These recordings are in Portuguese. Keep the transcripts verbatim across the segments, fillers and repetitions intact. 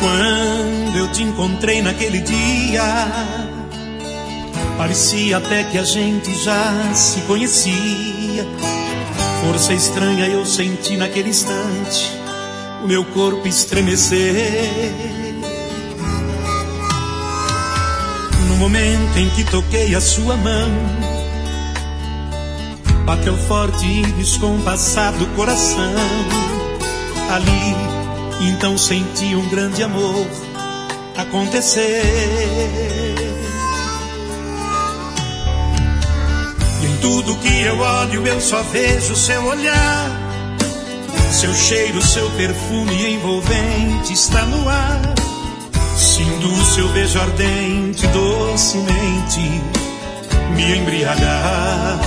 Quando eu te encontrei naquele dia, parecia até que a gente já se conhecia. Força estranha eu senti naquele instante, o meu corpo estremecer. No momento em que toquei a sua mão, bateu forte e descompassado o coração. Ali, então senti um grande amor acontecer. E em tudo que eu olho eu só vejo seu olhar, seu cheiro, seu perfume envolvente está no ar. Sinto o seu beijo ardente, docemente me embriagar.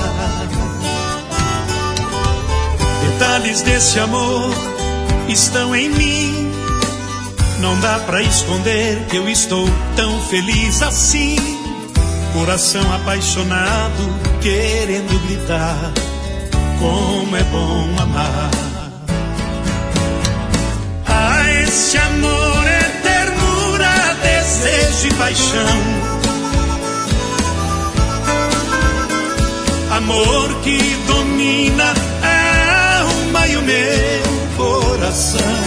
Detalhes desse amor estão em mim, não dá pra esconder que eu estou tão feliz assim. Coração apaixonado, querendo gritar, como é bom amar. Ah, esse amor é ternura, desejo e paixão. Amor que domina a alma e o meu coração.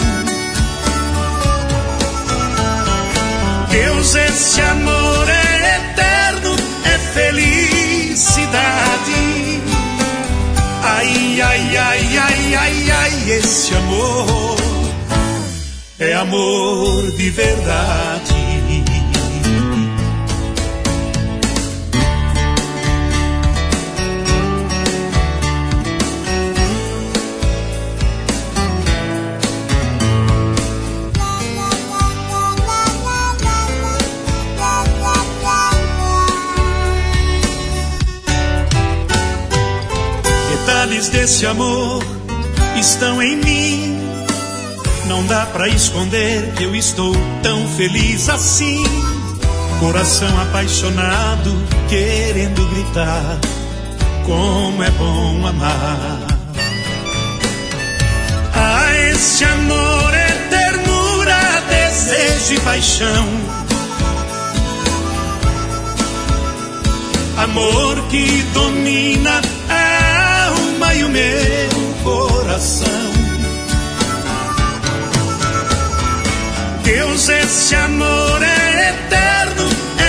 Deus, esse amor é eterno, é felicidade. Ai, ai, ai, ai, ai, ai, esse amor é amor de verdade. Detalhes desse amor estão em mim, não dá pra esconder que eu estou tão feliz assim. Coração apaixonado, querendo gritar, como é bom amar. Ah, esse amor é ternura, desejo e paixão. Amor que domina a alma e o meu coração. Deus, esse amor é eterno, é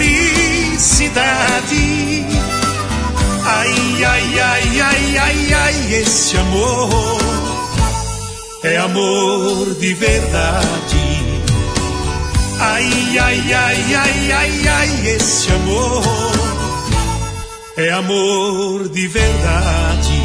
felicidade. Ai, ai, ai, ai, ai, ai, esse amor é amor de verdade. Ai, ai, ai, ai, ai, ai, esse amor é amor de verdade.